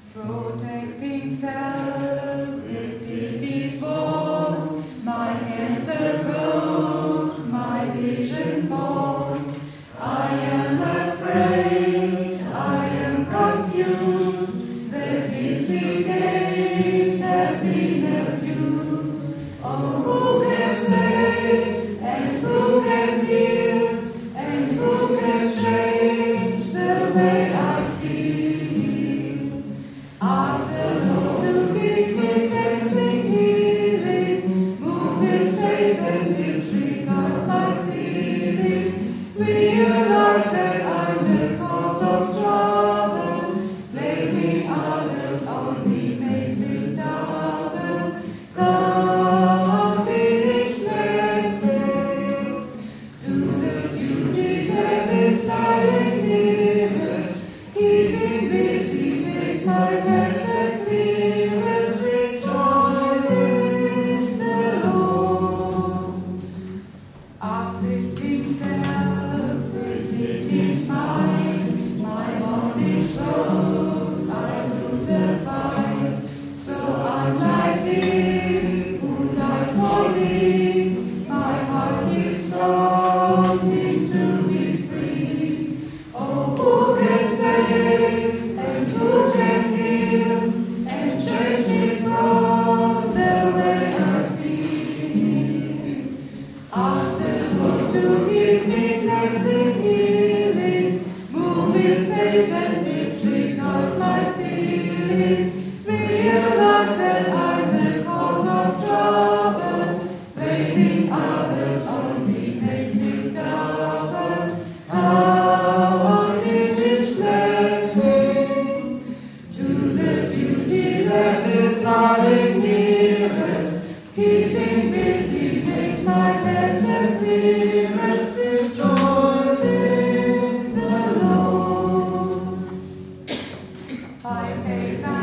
Protecting self with pity's walls, my cancer grows, my vision falls. I am afraid, I am confused, the busy days have been abused. Oh, who can save, and who can heal, and who can change the way I feel? Ask the Lord to give me cleansing healing, move in faith and disregard my feeling. Realize that I'm the cause of trouble, blaming others only makes it double. Complete blessing to the beauty that is lying near us, keeping busy makes my path the clearest. Rejoice in the Lord. Uplifting self with pity smile, my bondage grows, I will survive. So I'm like Him who died for me, my heart is longing to be free. Oh, who can save, and who can heal, and change me from the way I feel? Ask the Lord to give me cleansing healing, move in faith and disregard my feeling. Realize that I'm the cause of trouble, blaming others only makes it double. Unlimited blessing to the beauty that is lying near us, keeping busy makes my head the clearest. Rejoice in the Lord. By faith